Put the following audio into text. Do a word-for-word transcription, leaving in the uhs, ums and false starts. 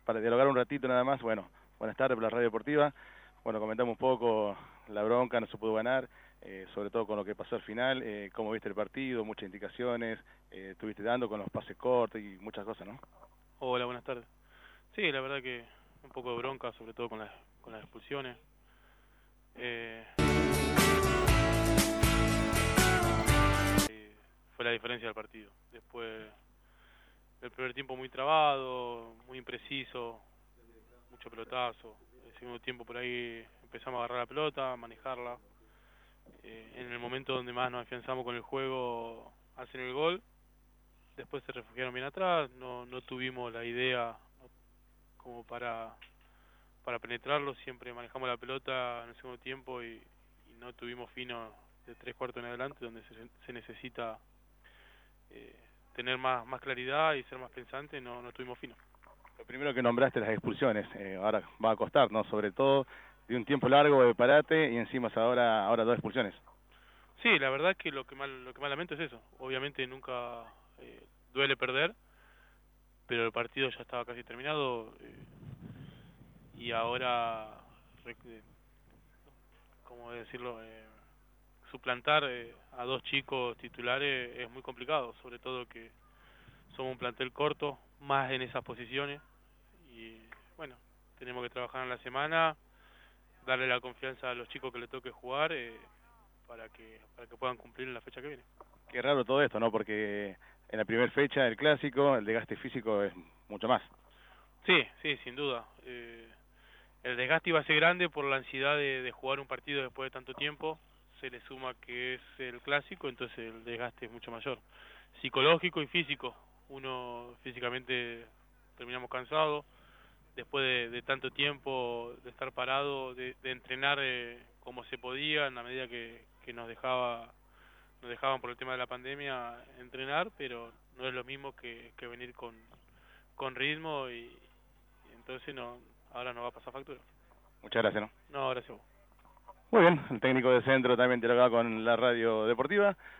para dialogar un ratito nada más. Bueno, buenas tardes por la Radio Deportiva. Bueno, comentamos un poco la bronca, no se pudo ganar, eh, sobre todo con lo que pasó al final. Eh, ¿Cómo viste el partido? Muchas indicaciones, eh, estuviste dando con los pases cortos y muchas cosas, ¿no? Hola, buenas tardes. Sí, la verdad que un poco de bronca, sobre todo con las, con las expulsiones. Eh, eh, fue la diferencia del partido. Después, el primer tiempo muy trabado, muy impreciso, mucho pelotazo. El segundo tiempo por ahí empezamos a agarrar la pelota, a manejarla. Eh, en el momento donde más nos afianzamos con el juego, hacen el gol. Después se refugiaron bien atrás, no, no tuvimos la idea como para para penetrarlo, siempre manejamos la pelota en el segundo tiempo y, y no tuvimos fino de tres cuartos en adelante, donde se, se necesita eh, tener más más claridad y ser más pensante, no, no tuvimos fino. Lo primero que nombraste las expulsiones, eh, ahora va a costar, ¿no? Sobre todo de un tiempo largo de parate y encima ahora ahora dos expulsiones. Sí, la verdad que lo que mal lo que más lamento es eso. Obviamente nunca eh, duele perder, pero el partido ya estaba casi terminado eh, y ahora, eh, ¿cómo decirlo? Eh, suplantar eh, a dos chicos titulares es muy complicado, sobre todo que somos un plantel corto, más en esas posiciones, y bueno, tenemos que trabajar en la semana, darle la confianza a los chicos que le toque jugar eh, para que para que puedan cumplir en la fecha que viene. Qué raro todo esto, ¿no? Porque en la primera fecha del Clásico el desgaste físico es mucho más. Sí, sí, sin duda. Eh, el desgaste iba a ser grande por la ansiedad de, de jugar un partido después de tanto tiempo, se le suma que es el Clásico, entonces el desgaste es mucho mayor, psicológico y físico. Uno físicamente terminamos cansados, después de, de tanto tiempo de estar parado, de, de entrenar eh, como se podía, en la medida que, que nos dejaba nos dejaban por el tema de la pandemia entrenar, pero no es lo mismo que, que venir con, con ritmo y, y entonces no ahora no va a pasar factura. Muchas gracias, ¿no? No, gracias a vos. Muy bien, el técnico de centro también dialogaba con la Radio Deportiva.